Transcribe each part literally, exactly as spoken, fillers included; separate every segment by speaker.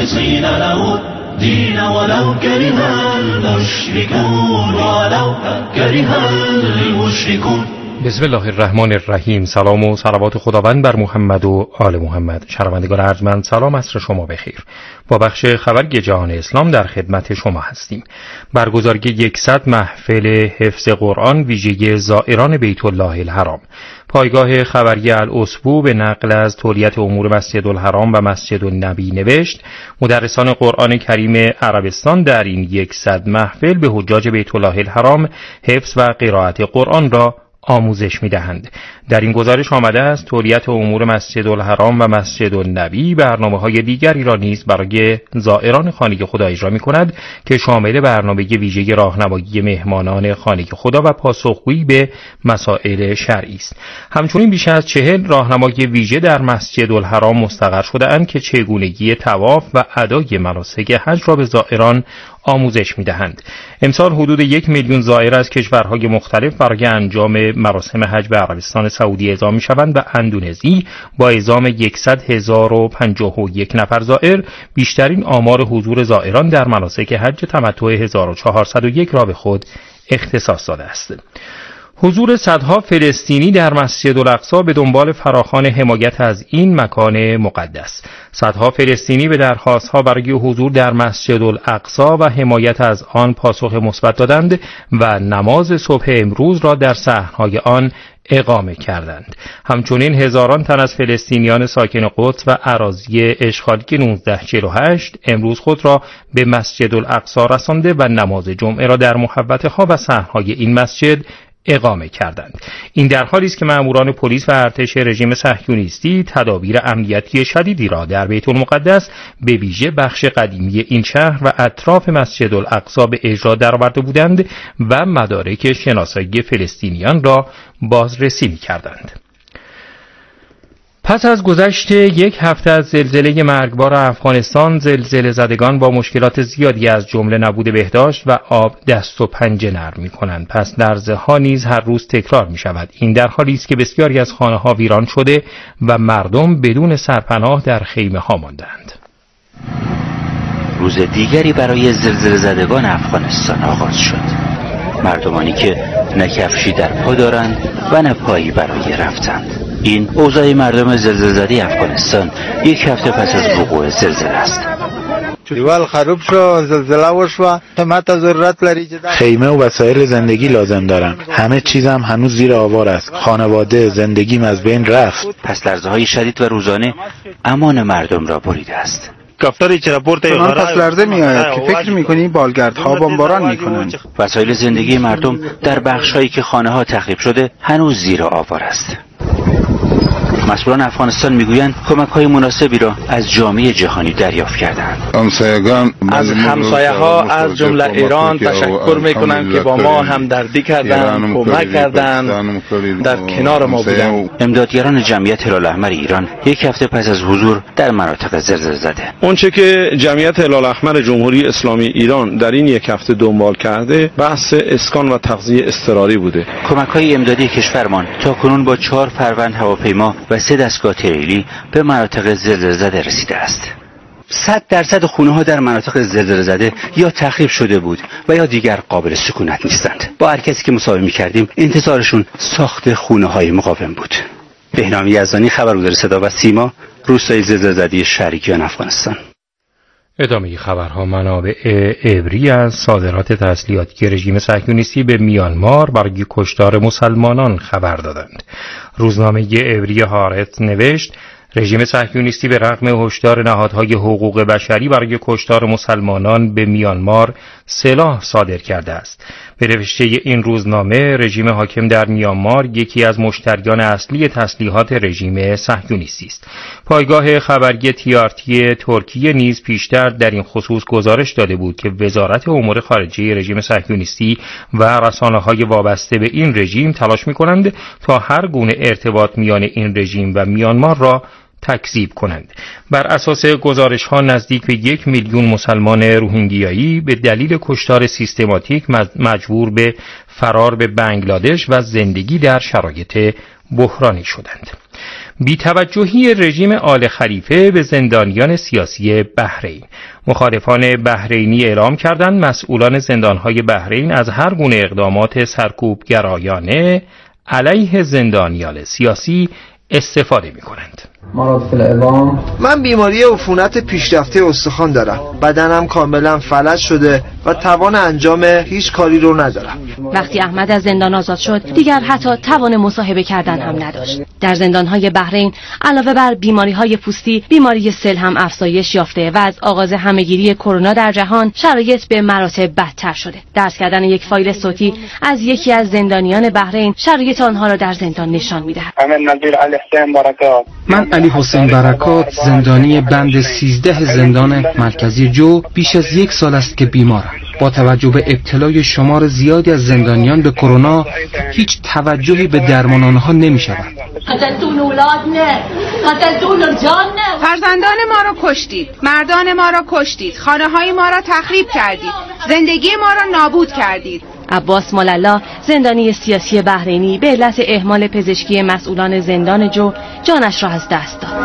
Speaker 1: مخلصين له الدين ولو كره المشركون ولو كره المشركون.
Speaker 2: بسم الله الرحمن الرحیم. سلام و صلوات خداوند بر محمد و آل محمد. شنوندگان ارجمند، سلام عصر شما بخیر. با بخش خبری جهان اسلام در خدمت شما هستیم. برگزاری صد محفل حفظ قرآن ویژه زائران بیت الله الحرام. پایگاه خبری الاسبوع به نقل از تولیت امور مسجد الحرام و مسجد النبی نوشت مدرسان قرآن کریم عربستان در این صد محفل به حجاج بیت الله الحرام حفظ و قرائت قرآن را آموزش می‌دهند. در این گزارش آمده است تولیت امور مسجد الحرام و مسجد النبی برنامه‌های دیگری را نیز برای زائران خانه خدا اجرا می‌کند که شامل برنامه ویژه راهنمایی مهمانان خانه خدا و پاسخگویی به مسائل شرعی است. همچنین بیش از چهل راهنمای ویژه در مسجد الحرام مستقر شده‌اند که چگونگی طواف و ادای مناسک حج را به زائران آموزش می‌دهند. امسال حدود یک میلیون زائر از کشورهای مختلف برای انجام مراسم حج به عربستان سعودی اعزام می‌شوند و اندونزی با اعزام صد هزار و پنجاه و یک نفر زائر بیشترین آمار حضور زائران در مناسک حج تمتع هزار و چهارصد و یک را به خود اختصاص داده است. حضور صدها فلسطینی در مسجد الاقصی به دنبال فراخوان حمایت از این مکان مقدس. صدها فلسطینی به درخواست‌ها برای حضور در مسجد الاقصی و حمایت از آن پاسخ مثبت دادند و نماز صبح امروز را در صحن‌های آن اقامه کردند. همچنین هزاران تن از فلسطینیان ساکن قدس و اراضی اشغالی نوزده چهل و هشت امروز خود را به مسجد الاقصی رسانده و نماز جمعه را در محوطه‌ها و صحن‌های این مسجد اقامه کردند. این در حالی است که ماموران پلیس و ارتش رژیم صهیونیستی تدابیر امنیتی شدیدی را در بیت المقدس به ویژه بخش قدیمی این شهر و اطراف مسجد الاقصی به اجرا درآورده بودند و مدارک شناسایی فلسطینیان را بازرسی می‌کردند. پس از گذشت یک هفته از زلزله مرگبار افغانستان، زلزله زدگان با مشکلات زیادی از جمله نبود بهداشت و آب دست و پنجه نرم می‌کنند. پس لرزه‌ها نیز هر روز تکرار می‌شود. این در حالی است که بسیاری از خانه‌ها ویران شده و مردم بدون سرپناه در خیمه‌ها ماندند.
Speaker 3: روز دیگری برای زلزله زدگان افغانستان آغاز شد. مردمانی که نه کفشی در پا دارند و نه پایی برای رفتن. این اوضاع مردم زلزله زده افغانستان یک هفته پس از وقوع زلزله است.
Speaker 4: دیوال خراب شو، زلزله وشو، همت ضرورت لري.
Speaker 5: خیمه و وسایل زندگی لازم دارم. همه چیزم هنوز زیر آوار است. خانواده، زندگیم از بین رفت.
Speaker 3: پس لرزه‌های شدید و روزانه امان مردم را بریده است.
Speaker 4: کافتاری چرا پورته من پس لرزه میآید که فکر میکنی بالگردها بمباران میکنند.
Speaker 3: وسایل زندگی مردم در بخش‌هایی که خانه‌ها تخریب شده هنوز زیر آوار است. مسئولان افغانستان میگویند کمک‌های مناسبی را از جامعه جهانی دریافت کردند.
Speaker 6: همسایگان
Speaker 7: از همسایه‌ها از جمله ایران تشکر می‌کنند که با ما همدردی کردند، کمک کردند، در کنار ما بودند.
Speaker 3: امدادگران جمعیت هلال احمر ایران یک هفته پس از حضور در مناطق زلزله زده.
Speaker 7: اونچه که جمعیت هلال احمر جمهوری اسلامی ایران در این یک هفته دنبال کرده بحث اسکان و تغذیه اضطراری بوده.
Speaker 3: کمک‌های امدادی کشورمان تاکنون با چهار فروند هواپیما و سه دستگاه تریلی به مناطق زلزله زده رسیده است. صد درصد خونه‌ها در مناطق زلزله زده یا تخریب شده بود و یا دیگر قابل سکونت نیستند. با هر کسی که مصاحبه می‌کردیم انتظارشون ساخت خونه‌های مقاوم بود. بهنام یزدانی، خبرگزار صدا و سیما، روستای زلزله زده شهریکیان افغانستان.
Speaker 2: ادامه خبرها. منابع عبری از صادرات تسلیحاتی رژیم صهیونیستی به میانمار برای کشتار مسلمانان خبر دادند. روزنامه عبری هارت نوشت رژیم صهیونیستی به رغم هشدار نهادهای حقوق بشری برای کشتار مسلمانان به میانمار سلاح صادر کرده است. به نوشته این روزنامه رژیم حاکم در میانمار یکی از مشتریان اصلی تسلیحات رژیم صهیونیستی است. پایگاه خبری تی آر تی ترکیه نیز پیشتر در این خصوص گزارش داده بود که وزارت امور خارجه رژیم صهیونیستی و رسانه‌های وابسته به این رژیم تلاش می‌کنند تا هر گونه ارتباط میان این رژیم و میانمار را تکذیب کنند. بر اساس گزارش ها نزدیک به یک میلیون مسلمان روهینگیایی به دلیل کشتار سیستماتیک مجبور به فرار به بنگلادش و زندگی در شرایط بحرانی شدند. بی‌توجهی رژیم آل خلیفه به زندانیان سیاسی بحرین. مخالفان بحرینی اعلام کردند مسئولان زندانهای بحرین از هر گونه اقدامات سرکوبگرایانه علیه زندانیان سیاسی استفاده می‌کنند.
Speaker 6: من بیماری عفونت پیشرفته استخوان دارم. بدنم کاملا فلج شده و توان انجام هیچ کاری رو ندارم.
Speaker 8: وقتی احمد از زندان آزاد شد دیگر حتی توان مصاحبه کردن هم نداشت. در زندانهای بحرین علاوه بر بیماری‌های پوستی، بیماری سل هم افزایش یافته و از آغاز همه‌گیری کرونا در جهان شرایط به مراتب بدتر شده. درس کردن یک فایل صوتی از یکی از زندانیان بحرین شرایط آنها را در زندان نشان می‌دهد.
Speaker 9: من علی حسین برکات، زندانی بند سیزده زندان مرکزی جو، بیش از یک سال است که بیمارم. با توجه به ابتلای شمار زیادی از زندانیان به کرونا هیچ توجهی به درمان آنها نمی شود.
Speaker 10: فرزندان ما را کشتید، مردان ما را کشتید، خانه های ما را تخریب کردید، زندگی ما را نابود کردید.
Speaker 8: عباس موللا، زندانی سیاسی بحرینی، به علت اهمال پزشکی مسئولان زندان جو جانش را از دست داد.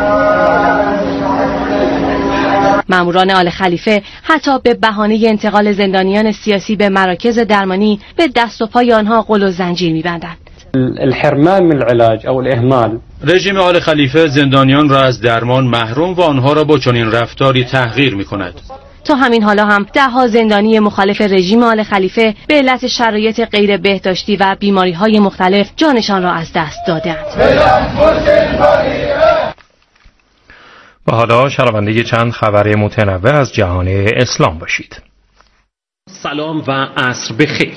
Speaker 8: ماموران آل خلیفه حتی به بهانه انتقال زندانیان سیاسی به مراکز درمانی به دست و پای آنها قل و زنجیر می‌بندند.
Speaker 11: الحرمان من العلاج او الاهمال.
Speaker 12: رژیم آل خلیفه زندانیان را از درمان محروم و آنها را با چنین رفتاری تحقیر می‌کند.
Speaker 8: تا همین حالا هم ده‌ها زندانی مخالف رژیم آل خلیفه به علت شرایط غیر بهداشتی و بیماری‌های مختلف جانشان را از دست دادند.
Speaker 2: و حالا شنونده چند خبر متنوع از جهان اسلام باشید.
Speaker 13: سلام و عصر بخیر.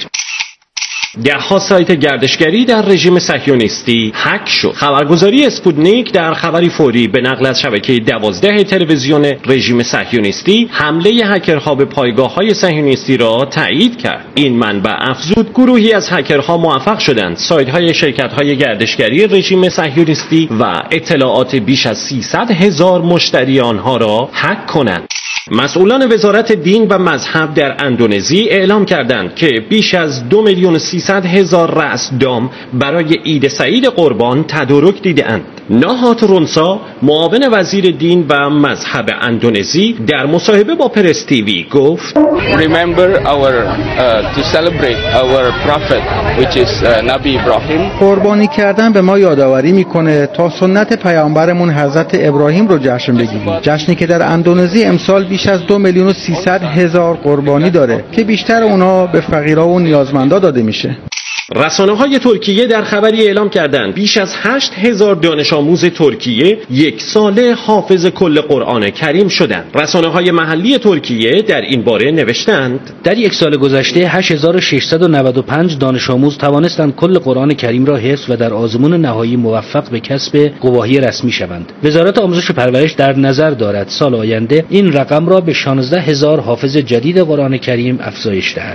Speaker 13: ده‌ها سایت گردشگری در رژیم صهیونیستی هک شد. خبرگزاری اسپوتنیک در خبری فوری به نقل از شبکه دوازده تلویزیون رژیم صهیونیستی حمله هکرها به پایگاه‌های صهیونیستی را تایید کرد. این منبع افزود گروهی از هکرها موفق شدند سایت‌های شرکت‌های گردشگری رژیم صهیونیستی و اطلاعات بیش از سیصد هزار مشتری آنها را هک کنند. مسئولان وزارت دین و مذهب در اندونزی اعلام کردند که بیش از دو میلیون سیصد هزار رأس دام برای عید سعید قربان تدارک دیدند. ناهات رونسا، معاون وزیر دین و مذهب اندونزی، در مصاحبه با پرس تیوی گفت
Speaker 14: Remember our uh, to celebrate our prophet which is uh, نبی ابراهیم.
Speaker 15: قربانی کردن به ما یادآوری میکنه تا سنت پیامبرمون حضرت ابراهیم رو جشن بگیریم. جشنی که در اندونزی امسال بیش از دو میلیون و سیصد هزار قربانی داره که بیشتر اونا به فقیرها و نیازمندا داده میشه.
Speaker 13: رسانه‌های ترکیه در خبری اعلام کردند بیش از هشت هزار دانش آموز ترکیه یک ساله حافظ کل قرآن کریم شدند. رسانه‌های محلی ترکیه در این باره نوشتند
Speaker 16: در یک سال گذشته هشت هزار و ششصد و نود و پنج دانش آموز توانستند کل قرآن کریم را حفظ و در آزمون نهایی موفق به کسب گواهی رسمی شوند. وزارت آموزش و پرورش در نظر دارد سال آینده این رقم را به شانزده هزار حافظ جدید قرآن کریم افزایش دهد.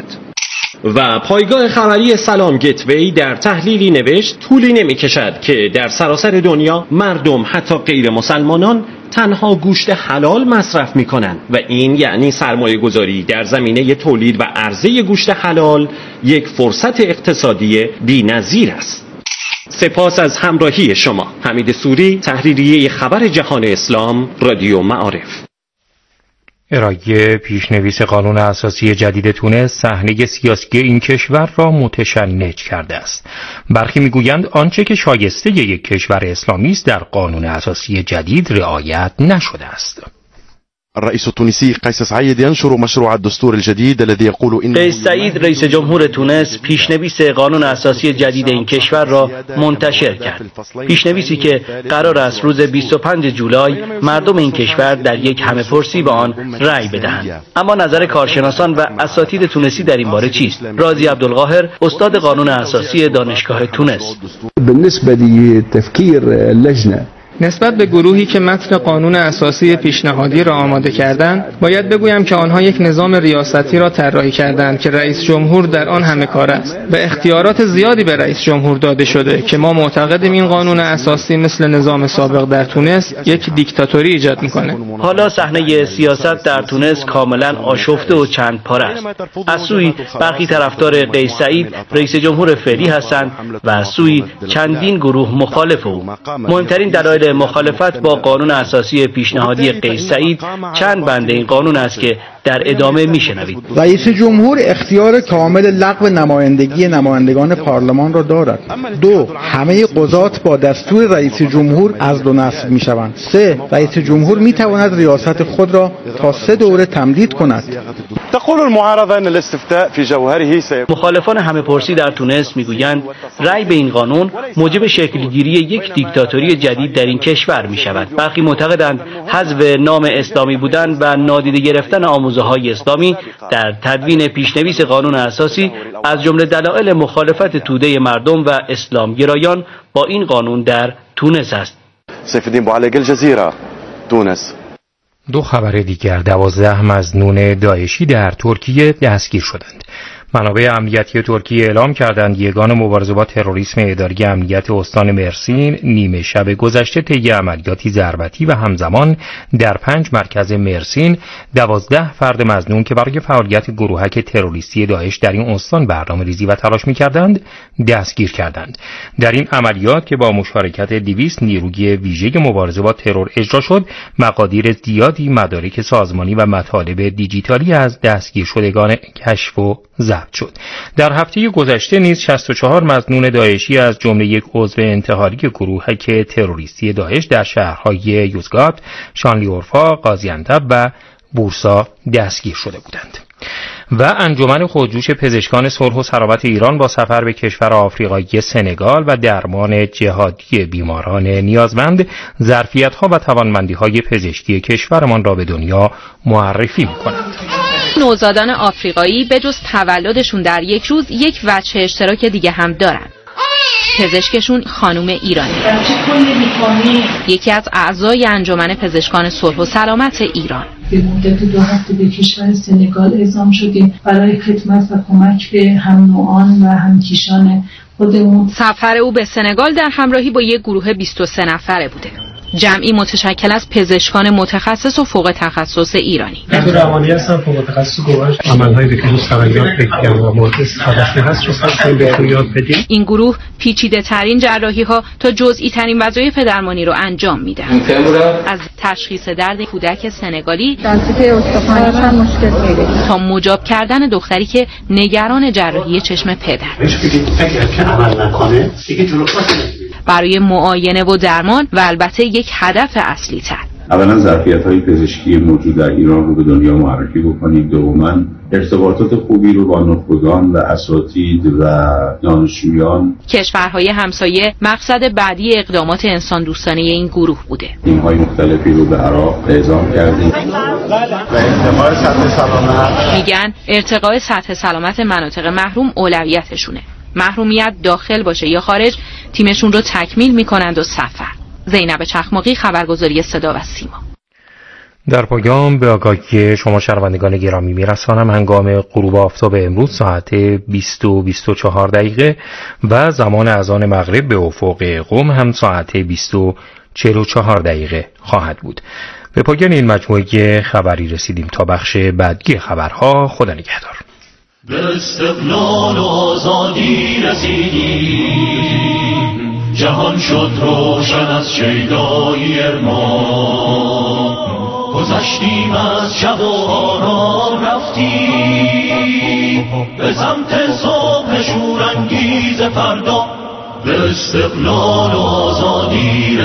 Speaker 13: و پایگاه خبری سلام گتوی در تحلیلی نوشت طولی نمی کشد که در سراسر دنیا مردم حتی غیر مسلمانان تنها گوشت حلال مصرف می کنند و این یعنی سرمایه گذاری در زمینه تولید و عرضه گوشت حلال یک فرصت اقتصادی بی نظیر است. سپاس از همراهی شما. حمید سوری، تحریریه خبر جهان اسلام، رادیو معارف.
Speaker 2: ارائه پیشنویس قانون اساسی جدید تونس صحنه سیاسی این کشور را متشنج کرده است. برخی میگویند آنچه که شایسته یک کشور اسلامی است در قانون اساسی جدید رعایت نشده است.
Speaker 17: الرئيس التونسي قيس سعيد ينشر مشروع الدستور الجديد الذي يقول إن
Speaker 18: قیس سعید رئیس جمهور تونس پیشنویس قانون اساسی جدید این کشور را منتشر کرد. پیشنویسی که قرار است روز بیست و پنجم جولای مردم این کشور در یک همه‌پرسی به آن رأی بدهند. اما نظر کارشناسان و اساتید تونسی در این باره چیست؟ رازی عبدالقاهر، استاد قانون اساسی دانشگاه تونس.
Speaker 19: بالنسبه لتفكير اللجنه
Speaker 20: نسبت به گروهی که متن قانون اساسی پیشنهادی را آماده کردند، باید بگویم که آنها یک نظام ریاستی را طراحی کردند که رئیس جمهور در آن همه کار است و اختیارات زیادی به رئیس جمهور داده شده که ما معتقدیم این قانون اساسی مثل نظام سابق در تونس یک دیکتاتوری ایجاد می‌کنه.
Speaker 18: حالا صحنه سیاست در تونس کاملا آشفته و چند پاره است. از سوی برخی طرفدار قیس سعید رئیس جمهور فعلی هستند و از سوی چندین گروه مخالف او. مهمترین دلایل دلایل مخالفت با قانون اساسی پیشنهادی قیس سعید چند بند این قانون است که در ادامه میشنوید.
Speaker 15: رئیس جمهور اختیار کامل لغو نمایندگی نمایندگان پارلمان را دارد. دو، همه قضات با دستور رئیس جمهور عزل و نصب میشوند. سه، رئیس جمهور میتواند ریاست خود را تا سه دوره تمدید کند.
Speaker 17: تقول المعارضه ان الاستفتاء في جوهره سي...
Speaker 18: مخالفان همه پرسی در تونس میگویند رأی به این قانون موجب شکلگیری یک دیکتاتوری جدید در این کشور می شود. برخی معتقدند حذف نام اسلامی بودن و نادیده گرفتن آموزه‌های اسلامی در تدوین پیشنویس قانون اساسی از جمله دلایل مخالفت توده مردم و اسلامگرایان با این قانون در تونس است.
Speaker 17: سیف الدین بوعلی الجزیره، تونس.
Speaker 2: دو خبر دیگر، دوازده مظنون داعشی در ترکیه دستگیر شدند. منابع امنیتی ترکیه اعلام کردند یگان مبارزه با تروریسم اداری امنیت استان مرسین نیمه شب گذشته طی عملیاتی ضربتی و همزمان در پنج مرکز مرسین دوازده فرد مظنون که برای فعالیت گروهک تروریستی داعش در این استان برنامه‌ریزی و تلاش می‌کردند دستگیر کردند. در این عملیات که با مشارکت دویست نیروی ویژه مبارزه با ترور اجرا شد، مقادیر زیادی مدارک سازمانی و مطالب دیجیتالی از دستگیر شدگان کشف و ضبط شد. در هفته گذشته نیز شصت و چهار مظنون داعشی از جمله یک عضو انتحاری گروهک تروریستی داعش در شهرهای یوزگات، شانلیورفا، قازیانتب و بورسا دستگیر شده بودند. و انجمن خودجوش پزشکان صلح و سلامت ایران با سفر به کشور آفریقایی سنگال و درمان جهادی بیماران نیازمند ظرفیت‌ها و توانمندی‌های پزشکی کشورمان را به دنیا معرفی می‌کنند.
Speaker 8: نوزادان آفریقایی به جز تولدشون در یک روز یک وجه اشتراک دیگه هم دارن. پزشکشون خانم ایرانی، یکی از اعضای انجمن پزشکان صلح و سلامت ایران.
Speaker 21: به مدت دو هفته به کشور سنگال اعزام شدیم برای خدمت و کمک به هم نوعان و همکیشان خودمون.
Speaker 8: سفر او به سنگال در همراهی با یک گروه بیست و سه نفره بوده. جمعی متشکل از پزشکان متخصص و فوق تخصص ایرانی.
Speaker 22: دکتر روانی هستم، فوق تخصص گوارش عملهای بکیروس تغییرات فکری و مورد استفاده هست رو خواستیم بهتون یاد بدیم.
Speaker 8: این گروه پیچیده ترین جراحی ها تا جزئی ترین وظایف درمانی رو انجام میدن. از تشخیص درد کودک سنگالی
Speaker 21: دستگاه استخوانش هم مشکل میده
Speaker 8: تا مجاب کردن دختری که نگران جراحی چشم پدر.
Speaker 22: اگر که عمل نکنه دیگه جلو
Speaker 8: برای معاینه و درمان و البته یک هدف اصلی تر.
Speaker 23: اولا ظرفیت‌های پزشکی موجود در ایران رو به دنیا معرفی بکنید. دوما ارتباطات خوبی رو با نخبگان و اساتید و دانشجویان
Speaker 8: کشورهای همسایه مقصد بعدی اقدامات انسان دوستانه این گروه بوده.
Speaker 23: تیم‌های مختلفی رو به عراق اعزام کردیم.
Speaker 22: و ارتقاء سطح سلامت
Speaker 8: میگن ارتقاء سطح سلامت مناطق محروم اولویتشونه. محرومیت داخل باشه یا خارج، تیمشون رو تکمیل میکنند و سفر. زینب چخماقی، خبرگزاری صدا و سیما.
Speaker 2: در پایان به آگاهی شما شنوندگان گرامی میرسانم هنگام غروب آفتاب امروز ساعت بیست و بیست و چهار دقیقه و زمان اذان مغرب به افق قم هم ساعت بیست و چهل و چهار دقیقه خواهد بود. به پایان این مجموعه خبری رسیدیم. تا بخش بعدی خبرها، خدا نگهدار.
Speaker 1: به استقلال و آزادی رسیدیم، جهان شد روشن از شیدای ارمان، گذشتیم از شب و آرام رفتیم به سمت صبح شورانگیز فردا. به استقلال و آزادی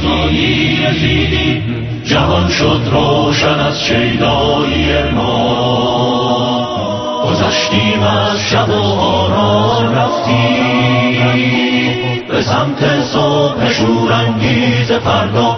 Speaker 1: رسیدیم، جهان شد روشن از شیدای ارمان، گذشتیم از شب و آرام رفتیم به سمت صبح شورانگیز فردا.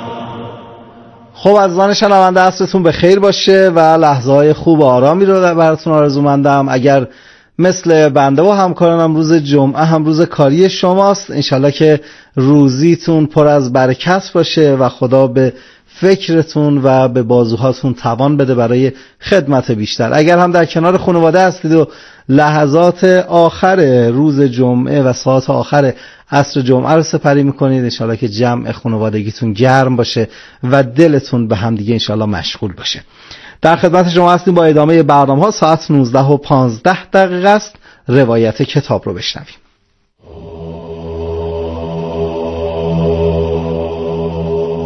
Speaker 6: خب عزیزان شنونده، عصرتون به خیر باشه و لحظه‌های خوب و آرامی رو براتون آرزومندم. اگر مثل بنده و همکارانم روز جمعه هم روز کاری شماست، انشالله که روزیتون پر از برکت باشه و خدا به فکرتون و به بازوهاتون توان بده برای خدمت بیشتر. اگر هم در کنار خانواده هستید و لحظات آخر روز جمعه و ساعت آخر عصر جمعه رو سپری میکنید، انشالله که جمع خانوادگیتون گرم باشه و دلتون به هم دیگه انشالله مشغول باشه. در خدمت شما هستیم با ادامه برنامه ها. ساعت نوزده و پانزده دقیقه است. روایت کتاب رو بشنویم.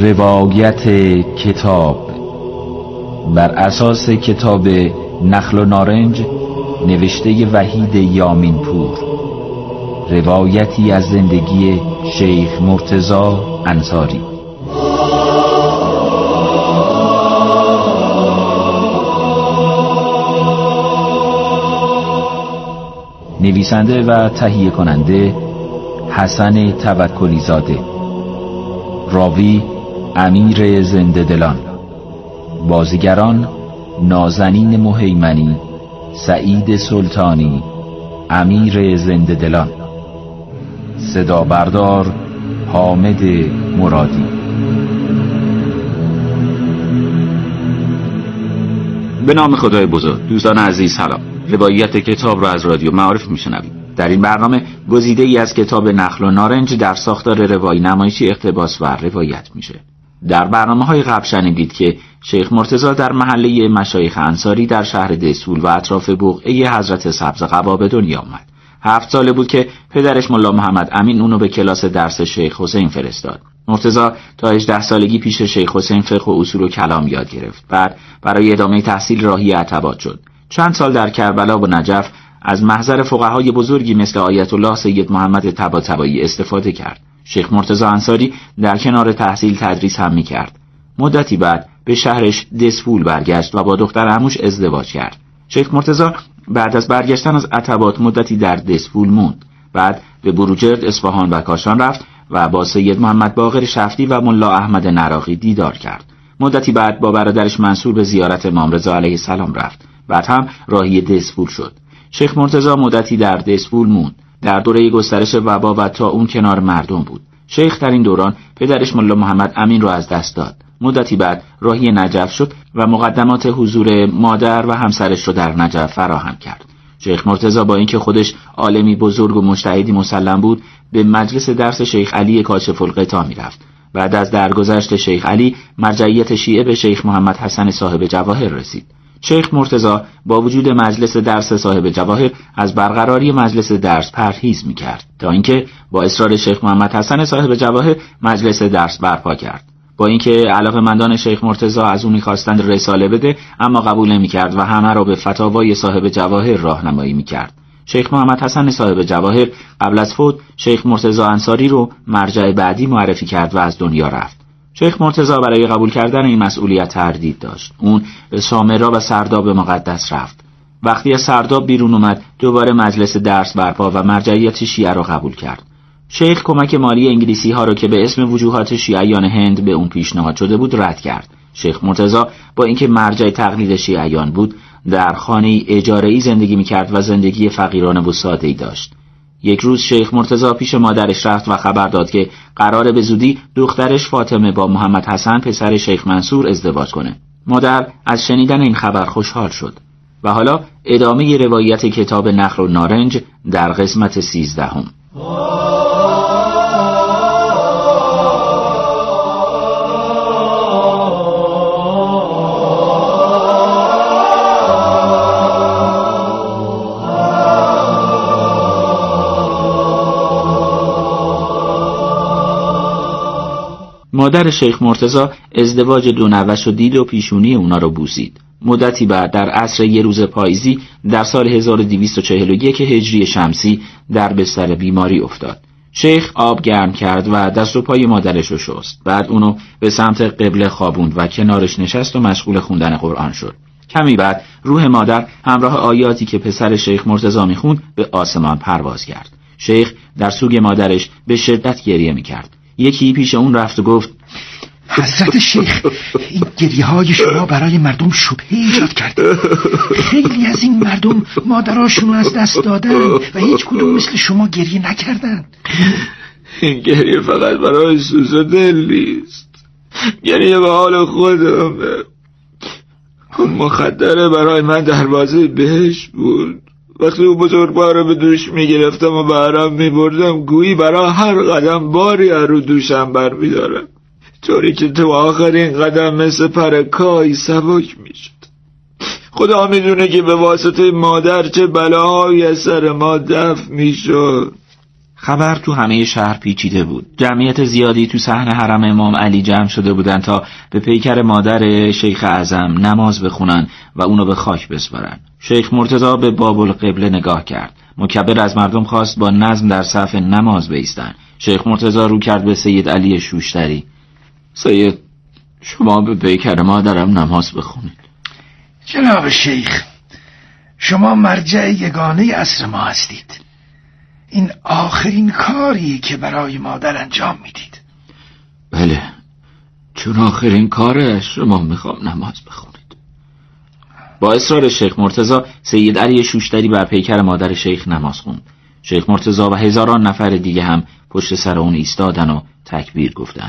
Speaker 4: روایت کتاب بر اساس کتاب نخل و نارنج نوشته وحید یامینپور، روایتی از زندگی شیخ مرتضی انصاری. نویسنده و تهیه کننده حسن توکلی زاده. راوی امیر زنده دلان. بازیگران نازنین مهیمنی، سعید سلطانی، امیر زنده دلان. صدا بردار حامد مرادی.
Speaker 5: به نام خدای بزرگ. دوستان عزیز سلام. روایت کتاب را از رادیو معارف میشنوید. در این برنامه گزیده ای از کتاب نخل و نارنج در ساختار روایی نمایشی اقتباس و روایت میشه. در برنامه‌های قبل شنیدید که شیخ مرتضی در محله مشایخ انصاری در شهر دسفول و اطراف بقعه حضرت سبز قبا به دنیا آمد. هفت ساله بود که پدرش ملا محمد امین اونو به کلاس درس شیخ حسین فرستاد. مرتضی تا هجده سالگی پیش شیخ حسین فقه و اصول و کلام یاد گرفت. بعد برای ادامه تحصیل راهی عتبات شد. چند سال در کربلا و نجف از محضر فقهای بزرگی مثل آیت الله سید محمد طباطبایی استفاده کرد. شیخ مرتضی انصاری در کنار تحصیل تدریس هم می‌کرد. مدتی بعد به شهرش دسفول برگشت و با دختر عموش ازدواج کرد. شیخ مرتضی بعد از برگشتن از عتبات مدتی در دسفول موند. بعد به بروجرد، اصفهان و کاشان رفت و با سید محمد باقر شفتی و ملا احمد نراقی دیدار کرد. مدتی بعد با برادرش منصور به زیارت امام رضا علیه السلام رفت. بعد هم راهی دسفول شد. شیخ مرتضی مدتی در دسفول موند. در دوره گسترش وبا و تا اون کنار مردم بود. شیخ در این دوران پدرش ملا محمد امین را از دست داد. مدتی بعد راهی نجف شد و مقدمات حضور مادر و همسرش را در نجف فراهم کرد. شیخ مرتضی با اینکه خودش عالمی بزرگ و مجتهدی مسلم بود، به مجلس درس شیخ علی کاشف الغطا می‌رفت. بعد از درگذشت شیخ علی، مرجعیت شیعه به شیخ محمد حسن صاحب جواهر رسید. شیخ مرتضی با وجود مجلس درس صاحب جواهر از برقراری مجلس درس پرهیز می‌کرد، تا اینکه با اصرار شیخ محمد حسن صاحب جواهر مجلس درس برپا کرد. با اینکه علاقه‌مندان شیخ مرتضی از اون می‌خواستند رساله بده، اما قبول نمی‌کرد و همه را به فتاوای صاحب جواهر راهنمایی می‌کرد. شیخ محمد حسن صاحب جواهر قبل از فوت شیخ مرتضی انصاری رو مرجع بعدی معرفی کرد و از دنیا رفت. شیخ مرتضی برای قبول کردن این مسئولیت تردید داشت. اون به سامرا و سرداب مقدس رفت. وقتی از سرداب بیرون اومد، دوباره مجلس درس برپا و مرجعیت شیعه را قبول کرد. شیخ کمک مالی انگلیسی ها را که به اسم وجوهات شیعیان هند به اون پیشنهاد شده بود رد کرد. شیخ مرتضی با اینکه مرجع تقلید شیعیان بود، در خانه اجاره‌ای زندگی می‌کرد و زندگی فقیرانه و ساده‌ای داشت. یک روز شیخ مرتضی پیش مادرش رفت و خبر داد که قراره به زودی دخترش فاطمه با محمد حسن پسر شیخ منصور ازدواج کنه. مادر از شنیدن این خبر خوشحال شد. و حالا ادامه روایت کتاب نخل و نارنج در قسمت سیزدهم. مادر شیخ مرتضی ازدواج دو نوه‌ش رو دید و پیشونی اونا رو بوسید. مدتی بعد در عصر یه روز پاییزی در سال هزار و دویست و چهل و یک هجری شمسی در بستر بیماری افتاد. شیخ آب گرم کرد و دست و پای مادرش رو شست. بعد اونو به سمت قبله خوابوند و کنارش نشست و مشغول خوندن قرآن شد. کمی بعد روح مادر همراه آیاتی که پسر شیخ مرتضی میخوند به آسمان پرواز کرد. شیخ در سوگ مادرش به شدت گریه میکرد. یکی پیش اون رفت و گفت:
Speaker 7: حضرت شیخ، این گریه های شما برای مردم شبهه ایجاد کرده. خیلی از این مردم مادراشون از دست دادن و هیچ کدوم مثل شما گریه نکردن.
Speaker 24: این گریه فقط برای سوز و دل نیست، گریه به حال خودمه. اون مخدره برای من دروازه بهشت بود. وقتی اون بزرگوار رو به دوش میگرفتم و برام میبردم، گویی برای هر قدم باری رو دوشم بر میدارم، طوری که تو آخرین قدم مثل پرکایی سبک میشد. خدا میدونه که به واسطه مادر چه بلاهایی از سر ما دفع میشد.
Speaker 5: خبر تو همه شهر پیچیده بود. جمعیت زیادی تو صحن حرم امام علی جمع شده بودن تا به پیکر مادر شیخ اعظم نماز بخونن و اونو به خاک بسپارن. شیخ مرتضی به باب القبله نگاه کرد. مکبر از مردم خواست با نظم در صف نماز بایستن. شیخ مرتضی رو کرد به سید علی شوشتری. سید، شما به پیکر مادرم نماز بخونید.
Speaker 7: جناب شیخ، شما مرجع یگانه عصر ما هستید. این آخرین کاری که برای مادر انجام میدید.
Speaker 5: بله، چون آخرین کاره شما میخوام نماز بخونید. با اصرار شیخ مرتضی، سید علی شوشتری بر پیکر مادر شیخ نماز خوند. شیخ مرتضی و هزاران نفر دیگه هم پشت سر اون ایستادن و تکبیر گفتن.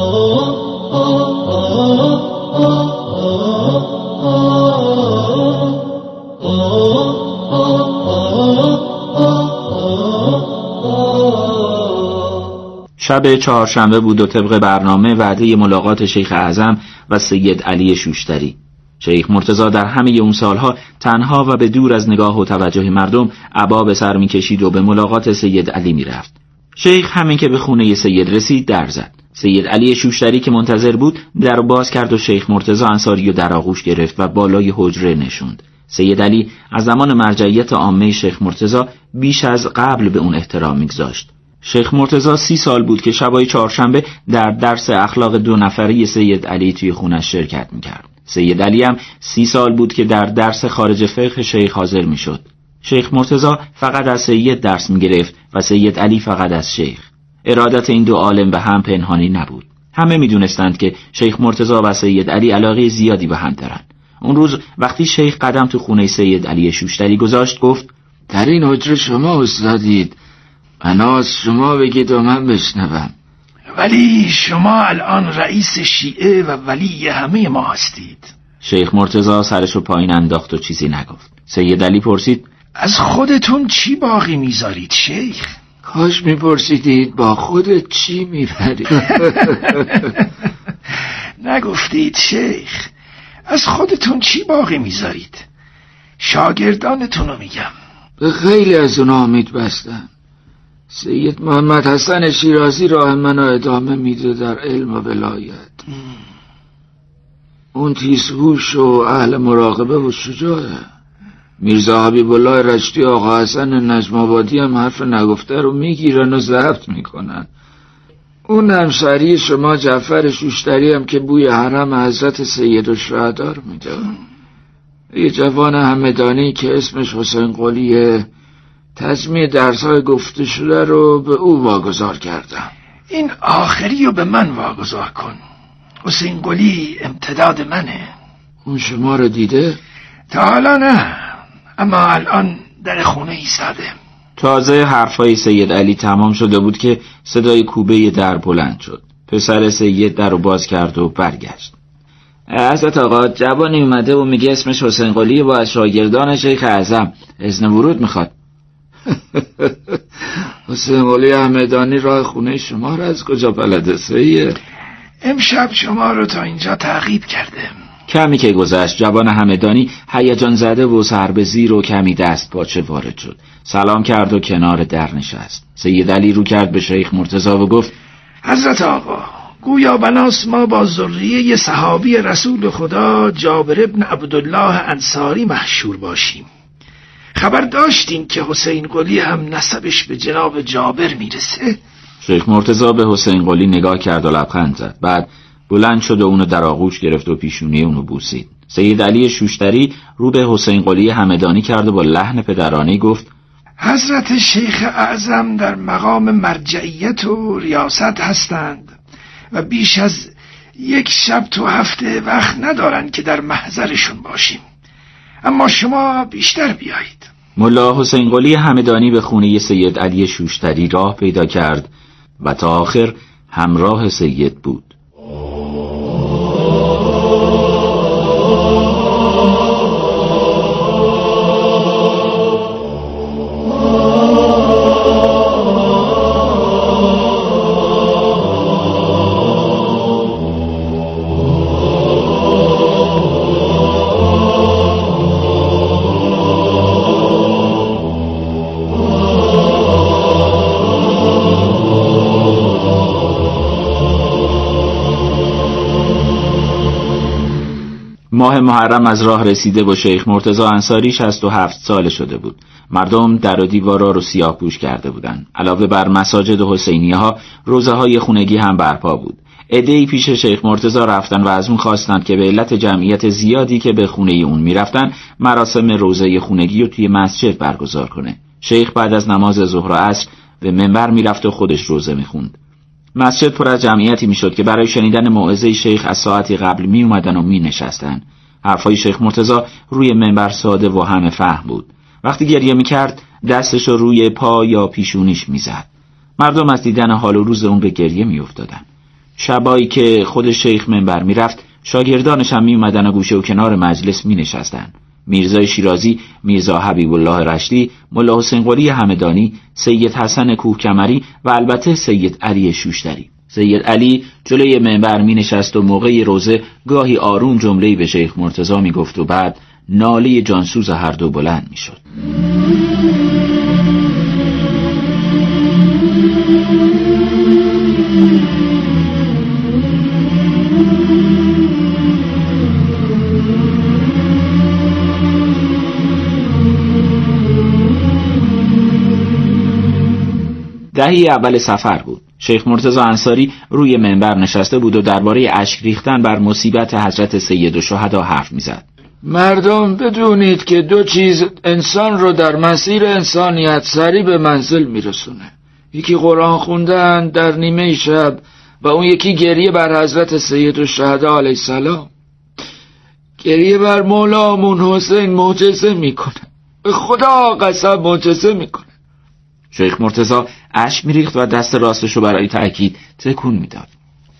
Speaker 5: شب چهارشنبه بود و طبق برنامه وعده ملاقات شیخ اعظم و سید علی شوشتری. شیخ مرتضی در همه اون سالها تنها و به دور از نگاه و توجه مردم عبا به سر می‌کشید و به ملاقات سید علی می‌رفت. شیخ همین که به خونه سید رسید در زد. سید علی شوشتری که منتظر بود در باز کرد و شیخ مرتضی انصاری رو در آغوش گرفت و بالای حجره نشوند. سید علی از زمان مرجعیت عامه شیخ مرتضی بیش از قبل به اون احترام می‌گذاشت. شیخ مرتضی سی سال بود که شبای چهارشنبه در درس اخلاق دو نفری سید علی توی خونش شرکت می‌کرد. سید علی هم سی سال بود که در درس خارج فقه شیخ حاضر می‌شد. شیخ مرتضی فقط از سید درس می‌گرفت و سید علی فقط از شیخ. ارادت این دو عالم به هم پنهانی نبود. همه می‌دونستند که شیخ مرتضی و سید علی علاقه زیادی به هم دارند. اون روز وقتی شیخ قدم تو خونه سید علی شوشتری گذاشت گفت: در این حجره شما استادید، انا از شما بگید و من بشنوم.
Speaker 7: ولی شما الان رئیس شیعه و ولی همه ما هستید.
Speaker 5: شیخ مرتضی سرشو پایین انداخت و چیزی نگفت. سید علی پرسید:
Speaker 7: از خودتون چی باقی میذارید شیخ؟
Speaker 5: کاش میپرسیدید با خودت چی میبرید.
Speaker 7: نگفتید شیخ. از خودتون چی باقی میذارید؟ شاگردانتونو میگم.
Speaker 5: به خیلی از اونا امید بستم. سید محمد حسن شیرازی راه منو ادامه میده در علم و ولایت. اون تیزهوش و اهل مراقبه و شجاعه. میرزا حبیب الله رشتی، آقا حسن نجم آبادی هم حرف نگفته رو میگیرن و ضبط میکنن. اون همسری شما جعفر شوشتری هم که بوی حرم حضرت سید الشهدا رو میده. یه جوان همدانی که اسمش حسین قلیه، تجمیع درس‌های گفته شده رو به او واگذار کردم.
Speaker 7: این آخری رو به من واگذار کن. حسین قلی امتداد منه.
Speaker 5: اون شما رو دیده؟
Speaker 7: تا حالا نه، اما الان در خونه ایستاده.
Speaker 5: تازه حرفای سید علی تمام شده بود که صدای کوبه در بلند شد. پسر سید در رو باز کرد و برگشت. حضرت آقا، جوانی اومده و میگه اسمش حسین قلیه و از شاگردان شیخ اعظم اذن ورود میخواد. حسین قلی احمدانی راه خونه شما رو از کجا بلده سید؟
Speaker 7: امشب شما رو تا اینجا تعقیب کرده.
Speaker 5: کمی که گذشت جوان همدانی هیجان زده و سر به زیر و کمی دست پاچه وارد شد. سلام کرد و کنار در نشست. سید علی رو کرد به شیخ مرتضی و گفت:
Speaker 7: حضرت آقا، گویا بناس ما با ذریه صحابی رسول خدا جابر ابن عبدالله انصاری محشور باشیم. خبر داشتین که حسین قلی هم نسبش به جناب جابر میرسه؟
Speaker 5: شیخ مرتضی به حسین قلی نگاه کرد و لبخند زد. بعد بلند شد و اونو در آغوش گرفت و پیشونی اونو بوسید. سید علی شوشتری رو به حسین قلی همدانی کرد و با لحن پدرانه گفت:
Speaker 7: حضرت شیخ اعظم در مقام مرجعیت و ریاست هستند و بیش از یک شب تو هفته وقت ندارن که در محضرشون باشیم، اما شما بیشتر بیایید.
Speaker 5: ملا حسین قلی همدانی به خونه سید علی شوشتری راه پیدا کرد و تا آخر همراه سید بود. ماه محرم از راه رسیده و شیخ مرتضی انصاری شصت و هفت ساله شده بود. مردم در و دیوارا رو سیاه پوش کرده بودند. علاوه بر مساجد و حسینیه ها، روزه های خونگی هم برپا بود. عده‌ای پیش شیخ مرتضی رفتن و از اون خواستند که به علت جمعیت زیادی که به خونه اون میرفتن مراسم روزه خونگی رو توی مسجد برگزار کنه. شیخ بعد از نماز ظهر و عصر به منبر میرفت و خودش روزه میخوند. مسجد پر از جمعیتی میشد که برای شنیدن موعظه شیخ از ساعتی قبل می اومدن و می نشستن. حرفای شیخ مرتضی روی منبر ساده و همه فهم بود. وقتی گریه میکرد دستش رو روی پا یا پیشونیش میزد. مردم از دیدن حال و روز اون به گریه میافتادن. شبایی که خود شیخ منبر میرفت شاگردانش هم می اومدن و گوشه و کنار مجلس می نشستن. میرزای شیرازی، میرزا حبیب الله رشتی، ملا حسین قلی همدانی، سید حسن کوهکمری و البته سید علی شوشتری. سید علی جلوی منبر می نشست و موقع روزه گاهی آروم جمله‌ای به شیخ مرتضی می گفت و بعد ناله جانسوز هر دو بلند می شد. دهه اول سفر بود. شیخ مرتضی انصاری روی منبر نشسته بود و درباره اشک ریختن بر مصیبت حضرت سیدالشهدا حرف میزد.
Speaker 24: مردم بدونید که دو چیز انسان رو در مسیر انسانیت سریع به منزل میرسونه. یکی قرآن خوندن در نیمه شب و اون یکی گریه بر حضرت سیدالشهدا علیه السلام. گریه بر مولامون حسین معجزه میکنه. به خدا قسم معجزه میکنه.
Speaker 5: شیخ مرتضی اشک میریخت و دست راستش رو برای تأکید تکون میداد.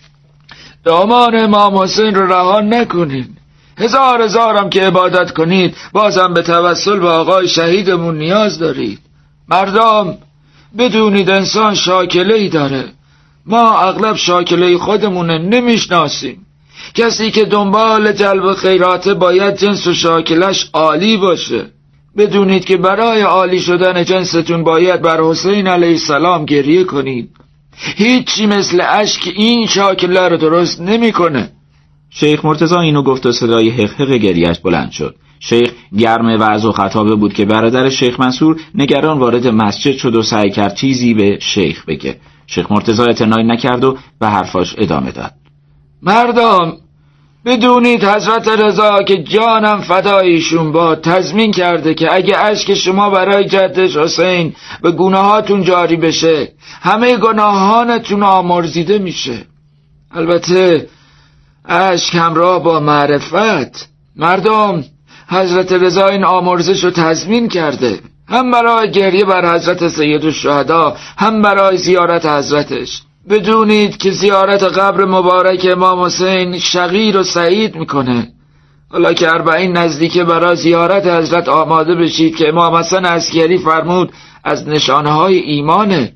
Speaker 24: دامان امام حسین رو رها نکنید. هزار هزارم که عبادت کنید بازم به توسل به آقای شهیدمون نیاز دارید. مردم بدونید انسان شاکله‌ای داره. ما اغلب شاکله خودمونه نمیشناسیم. کسی که دنبال جلب خیراته باید جنس و شاکلش عالی باشه. بدونید که برای عالی شدن جنستون باید بر حسین علیه السلام گریه کنید. هیچی مثل اشک این شاکله رو درست نمیکنه.
Speaker 5: شیخ مرتضی اینو گفت و صدای حقحق گریهش بلند شد. شیخ گرم وعظ و خطابه بود که برادر شیخ منصور نگران وارد مسجد شد و سعی کرد چیزی به شیخ بگه. شیخ مرتضی اعتنایی نکرد و به حرفاش ادامه داد.
Speaker 24: مردم بدونید حضرت رضا که جانم فدایشون با تضمین کرده که اگه اشک شما برای جدش حسین به گناهاتون جاری بشه همه گناهانتون آمرزیده میشه. البته اشک همراه با معرفت. مردم حضرت رضا این آمرزش رو تضمین کرده، هم برای گریه بر حضرت سیدالشهدا هم برای زیارت حضرتش. بدونید که زیارت قبر مبارک امام حسین شقی رو سعید میکنه. حالا که اربعین نزدیکه برای زیارت حضرت آماده بشید که امام حسن عسکری فرمود از نشانه های ایمانه.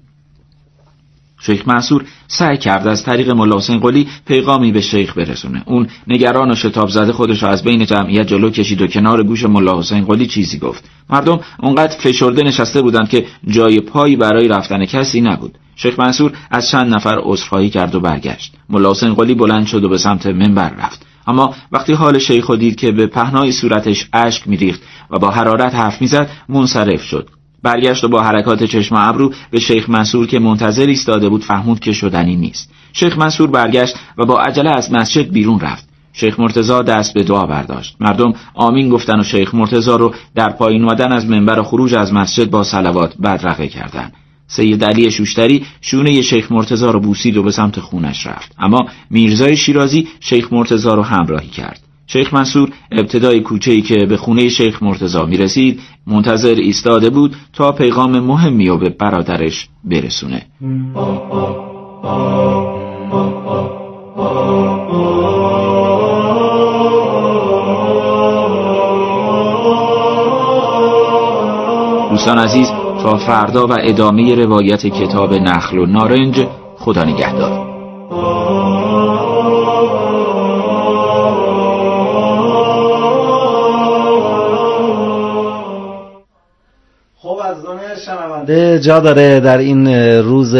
Speaker 5: شیخ منصور سعی کرد از طریق ملا حسین قلی پیغامی به شیخ برسونه. اون نگران و شتاب زده خودش از بین جمعیت جلو کشید و کنار گوش ملا حسین قلی چیزی گفت. مردم اونقدر فشرده نشسته بودند که جای پایی برای رفتن کسی نبود. شیخ منصور از چند نفر عذرخواهی کرد و برگشت. ملا حسین قلی بلند شد و به سمت منبر رفت. اما وقتی حال شیخ رو دید که به پهنای صورتش اشک میریخت و با حرارت حرف میزد منصرف شد. برگشت و با حرکات چشم ابرو به شیخ منصور که منتظر ایستاده بود فهمود که شدنی نیست. شیخ منصور برگشت و با عجله از مسجد بیرون رفت. شیخ مرتضی دست به دعا برداشت. مردم آمین گفتن و شیخ مرتضی رو در پایین اومدن از منبر و خروج از مسجد با صلوات بدرقه کردند. سید علی شوشتری شونه شیخ مرتضی رو بوسید و به سمت خونش رفت. اما میرزای شیرازی شیخ مرتضی رو همراهی کرد. شیخ منصور ابتدای کوچه‌ای که به خونه شیخ مرتضی می رسید منتظر ایستاده بود تا پیغام مهمی رو به برادرش برسونه. دوستان عزیز، تا فردا و ادامه روایت کتاب نخل و نارنج. خدا نگهدار.
Speaker 6: خب از دونه شنونده جا داره در این روز